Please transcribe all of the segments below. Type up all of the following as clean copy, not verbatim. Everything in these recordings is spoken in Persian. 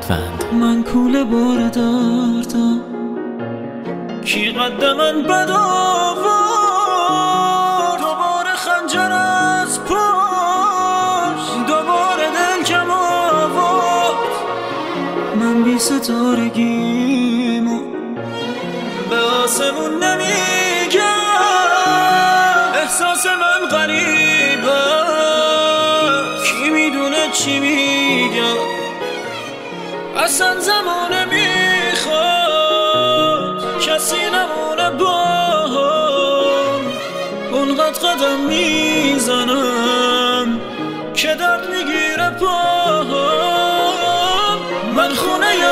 فند. من کوله بار دردم، کی قد من بد آورد، دوباره خنجر از پشت، دوباره دل کم آورد. من بی ستارگیمو به آسمون نمیگم، احساس من غریبه، کی میدونه چی میگم. اصلا زمانه میخواد کسی نمونه با هم، اونقدر قدم میزنم که درد میگیره پاهم. من خونه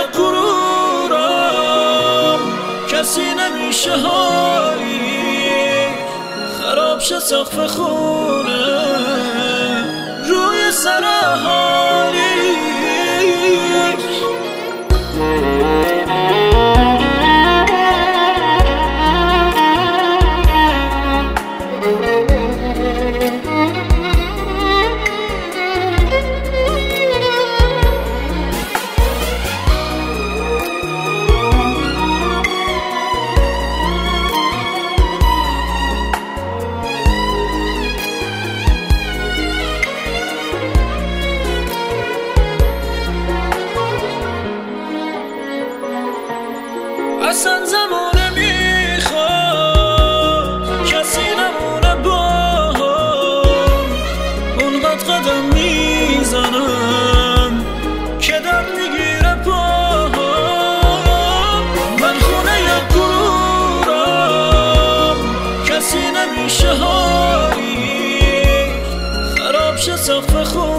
غرورم، کسی نمیشه هایی، خراب شه سقف خونه روی سر حالی. اصلا زمانه میخواد کسی نمونه با هم، اونقدر قدم میزنم که درد میگیره پاهم. من خونه غرورم، کسی نمیشه هایی، خراب شه سقف خونه